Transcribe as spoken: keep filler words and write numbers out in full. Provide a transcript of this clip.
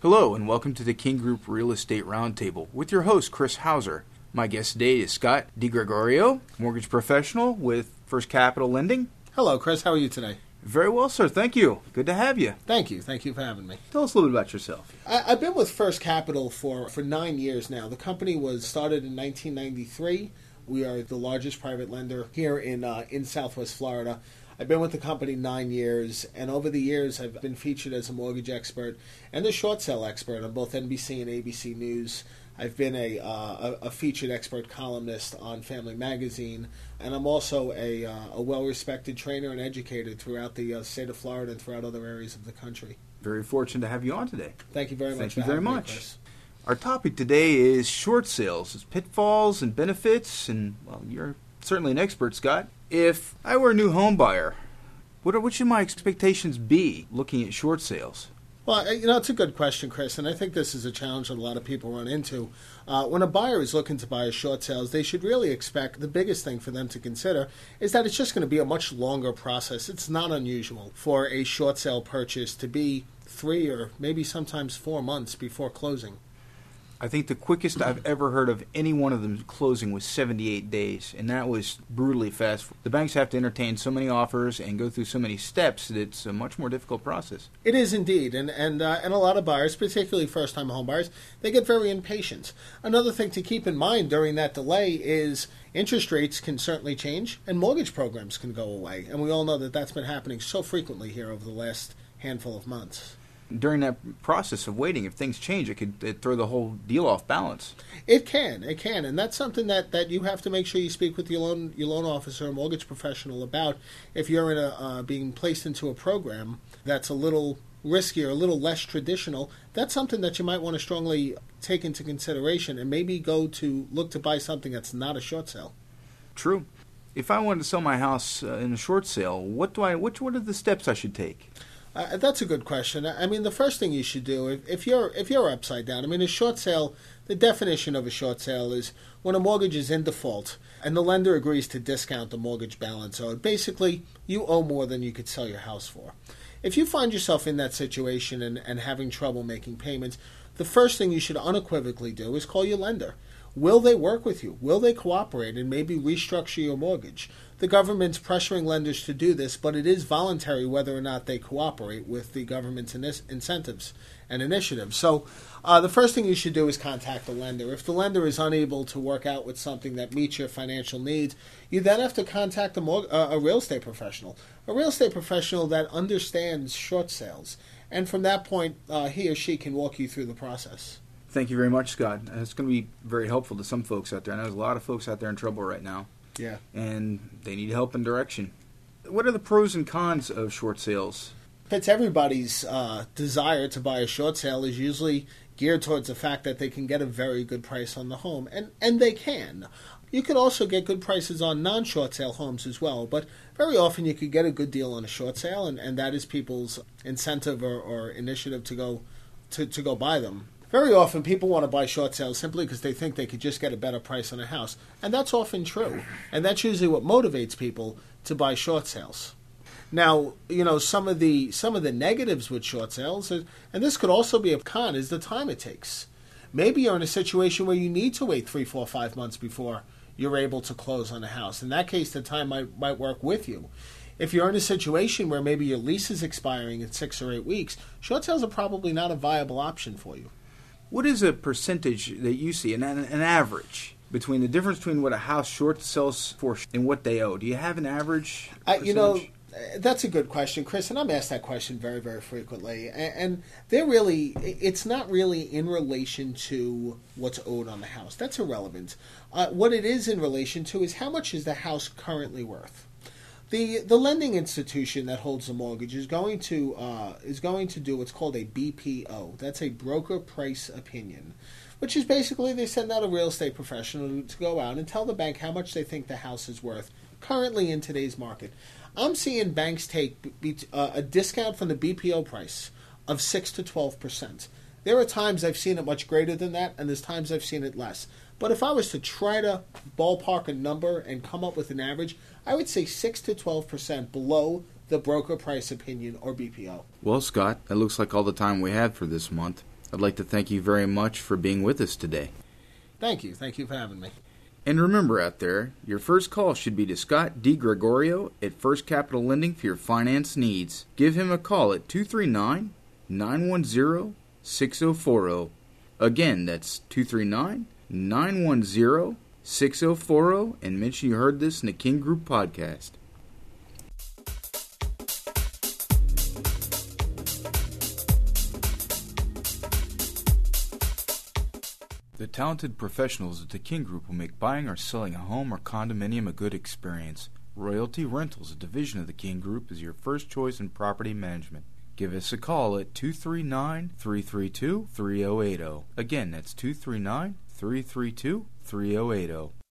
Hello and welcome to the King Group Real Estate Roundtable with your host, Chris Hauser. My guest today is Scott DiGregorio, mortgage professional with First Capital Lending. Hello, Chris. How are you today? Very well, sir. Thank you. Good to have you. Thank you. Thank you for having me. Tell us a little bit about yourself. I, I've been with First Capital for, for nine years now. The company was started in nineteen ninety-three. We are the largest private lender here in uh, in Southwest Florida. I've been with the company nine years, and over the years I've been featured as a mortgage expert and a short sale expert on both N B C and A B C News. I've been a, uh, a, a featured expert columnist on Family Magazine, and I'm also a, uh, a well-respected trainer and educator throughout the uh, state of Florida and throughout other areas of the country. Very fortunate to have you on today. Thank you very much. Thank you for very having much. Me, Chris. Our topic today is short sales, it's pitfalls and benefits, and well, you're certainly an expert, Scott. If I were a new home buyer, what, are, what should my expectations be looking at short sales? Well, you know, it's a good question, Chris, and I think this is a challenge that a lot of people run into. Uh, when a buyer is looking to buy a short sales, they should really expect the biggest thing for them to consider is that it's just going to be a much longer process. It's not unusual for a short sale purchase to be three or maybe sometimes four months before closing. I think the quickest I've ever heard of any one of them closing was seventy-eight days, and that was brutally fast. The banks have to entertain so many offers and go through so many steps that it's a much more difficult process. It is indeed, and and uh, and a lot of buyers, particularly first-time home buyers, they get very impatient. Another thing to keep in mind during that delay is interest rates can certainly change, and mortgage programs can go away, and we all know that that's been happening so frequently here over the last handful of months. During that process of waiting, if things change, it could it throw the whole deal off balance. It can, it can, and that's something that, that you have to make sure you speak with your loan your loan officer or mortgage professional about. If you're in a uh, being placed into a program that's a little riskier, a little less traditional, that's something that you might want to strongly take into consideration and maybe go to look to buy something that's not a short sale. True. If I wanted to sell my house uh, in a short sale, what do I? Which what are the steps I should take? Uh, that's a good question. I mean, the first thing you should do, if, if you're if you're upside down, I mean, a short sale, the definition of a short sale is when a mortgage is in default and the lender agrees to discount the mortgage balance owed. Basically, you owe more than you could sell your house for. If you find yourself in that situation and, and having trouble making payments, the first thing you should unequivocally do is call your lender. Will they work with you? Will they cooperate and maybe restructure your mortgage? The government's pressuring lenders to do this, but it is voluntary whether or not they cooperate with the government's in- incentives and initiatives. So uh, the first thing you should do is contact the lender. If the lender is unable to work out with something that meets your financial needs, you then have to contact a, mor- uh, a real estate professional, a real estate professional that understands short sales. And from that point, uh, he or she can walk you through the process. Thank you very much, Scott. It's going to be very helpful to some folks out there. I know there's a lot of folks out there in trouble right now. Yeah. And they need help and direction. What are the pros and cons of short sales? It's everybody's uh, desire to buy a short sale is usually geared towards the fact that they can get a very good price on the home. And, and they can. You could also get good prices on non-short sale homes as well. But very often you could get a good deal on a short sale, and, and that is people's incentive or, or initiative to go to, to go buy them. Very often people want to buy short sales simply because they think they could just get a better price on a house. And that's often true. And that's usually what motivates people to buy short sales. Now, you know, some of the some of the negatives with short sales, and this could also be a con, is the time it takes. Maybe you're in a situation where you need to wait three, four, five months before you're able to close on a house. In that case, the time might, might work with you. If you're in a situation where maybe your lease is expiring in six or eight weeks, short sales are probably not a viable option for you. What is a percentage that you see, an, an average, between the difference between what a house short sells for and what they owe? Do you have an average uh, You know, that's a good question, Chris, and I'm asked that question very, very frequently. And, and they're really, it's not really in relation to what's owed on the house. That's irrelevant. Uh, what it is in relation to is how much is the house currently worth. The the lending institution that holds the mortgage is going to uh, is going to do what's called a B P O. That's a broker price opinion, which is basically they send out a real estate professional to go out and tell the bank how much they think the house is worth currently in today's market. I'm seeing banks take be, uh, a discount from the B P O price of six to twelve percent. There are times I've seen it much greater than that, and there's times I've seen it less. But if I was to try to ballpark a number and come up with an average, I would say six to twelve percent below the broker price opinion or B P O. Well, Scott, that looks like all the time we had for this month. I'd like to thank you very much for being with us today. Thank you. Thank you for having me. And remember out there, your first call should be to Scott DiGregorio at First Capital Lending for your finance needs. Give him a call at two three nine, nine one zero, six zero four zero. Again, that's two three nine, nine one zero, six zero four zero, and mention you heard this in the King Group podcast. The talented professionals at the King Group will make buying or selling a home or condominium a good experience. Royalty Rentals, a division of the King Group, is your first choice in property management. Give us a call at two three nine, three three two, three zero eight zero. Again, that's two three nine, three three two, three zero eight zero.